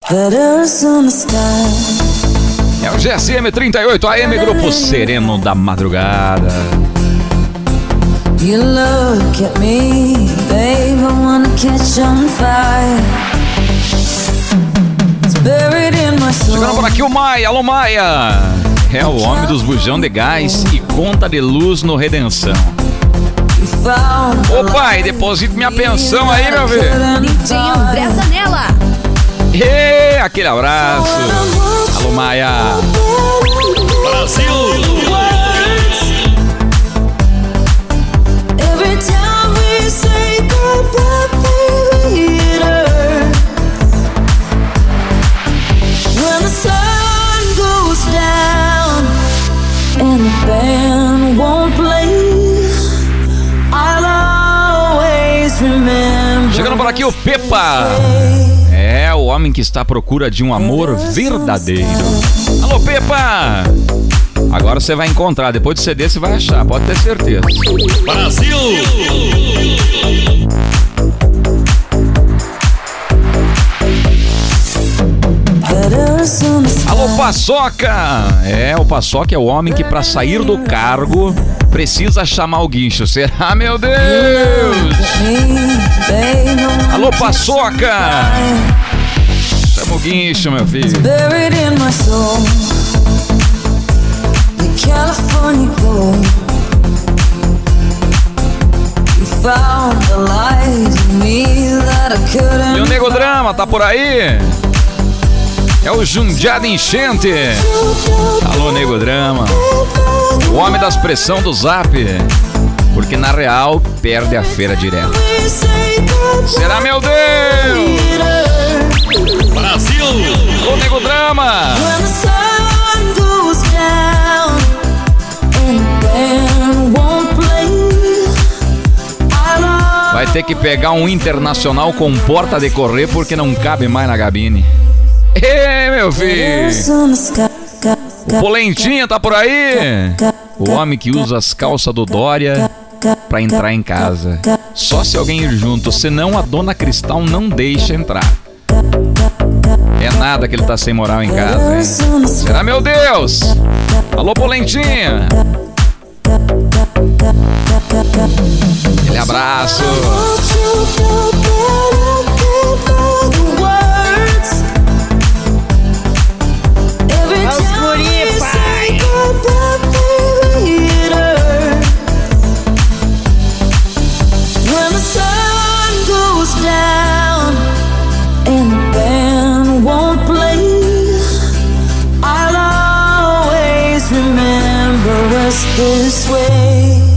É o GSM 38 AM, Grupo Sereno da Madrugada. You look at me, babe, I wanna catch on fire. It's buried in my soul. Chegando por aqui o Maia, alô Maia. É o homem dos bujão de gás e conta de luz no Redenção. Ô pai, deposite minha pensão aí, meu filho. Lindinho, pressa nela. E aquele abraço. Alô Maia. Brasil. And the band won't play, I'll always remember. Chegando por aqui o Pepa. É o homem que está à procura de um amor verdadeiro. Alô Pepa. Agora você vai encontrar, depois de CD você vai achar, pode ter certeza. Brasil. Alô Paçoca. É, o Paçoca é o homem que pra sair do cargo precisa chamar o guincho. Será, meu Deus? Alô Paçoca. Chama o guincho, meu filho. E o Nego Drama tá por aí? É o Jundiá de Enchente. Alô, Nego Drama. O homem das pressão do Zap. Porque na real perde a feira direto. Será, meu Deus? Brasil. Alô, Nego Drama. Vai ter que pegar um internacional com porta de correr porque não cabe mais na cabine. Ê, meu filho! O Polentinha tá por aí? O homem que usa as calças do Dória pra entrar em casa. Só se alguém ir junto, senão a dona Cristal não deixa entrar. É nada que ele tá sem moral em casa, hein? Será, meu Deus? Alô, Polentinha! Aquele abraço! This way.